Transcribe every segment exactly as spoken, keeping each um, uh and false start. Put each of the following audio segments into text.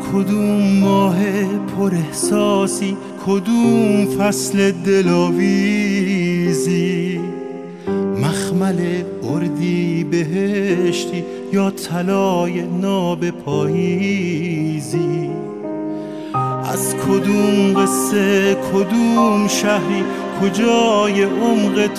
کدوم ماه پر احساسی، کدوم فصل دلاویزی، مخمل اردی بهشتی یا طلای ناب پاییزی، از کدوم قصه کدوم شهری، کجای عمق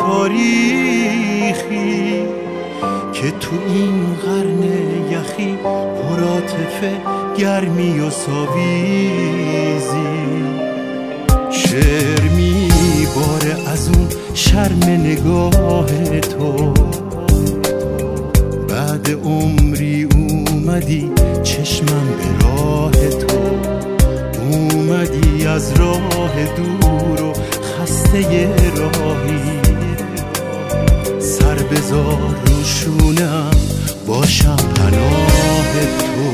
تاریخی که تو این قرن یخی پرعاطفه گرمی و ساویزی. شعر میباره از اون شرم نگاه تو، بعد عمری اومدی چشمم به راه تو، اومدی از راه دور و خسته راهی، سر بذار رو شونم باشم پناه تو.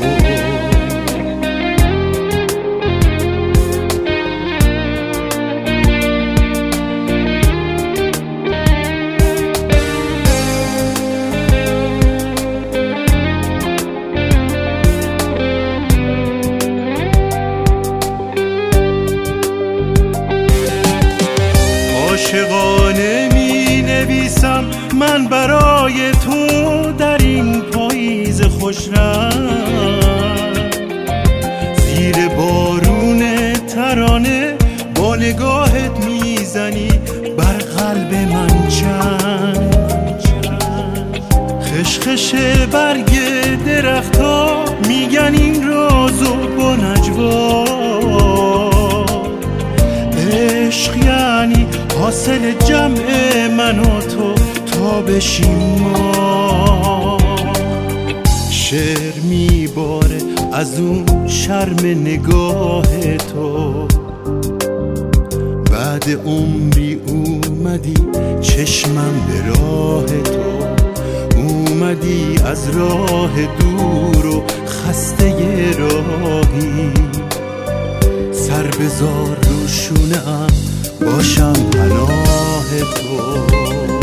عاشقانه می نویسم من برای تو در این پاییز خوشرنگ، زیر بارون ترانه با نگاهت میزنی بر قلب من چنگ، خشخش برگ درختها میگن این رازو با نجوا، عشق یعنی حاصل جمع من و تو تا بشیم ما. شعر میباره از اون شرم نگاه تو، بعد عمری اومدی چشمم به راه تو، اومدی از راه دور و خسته راهی، سر بذار رو شونه‌ام باشم پناه تو.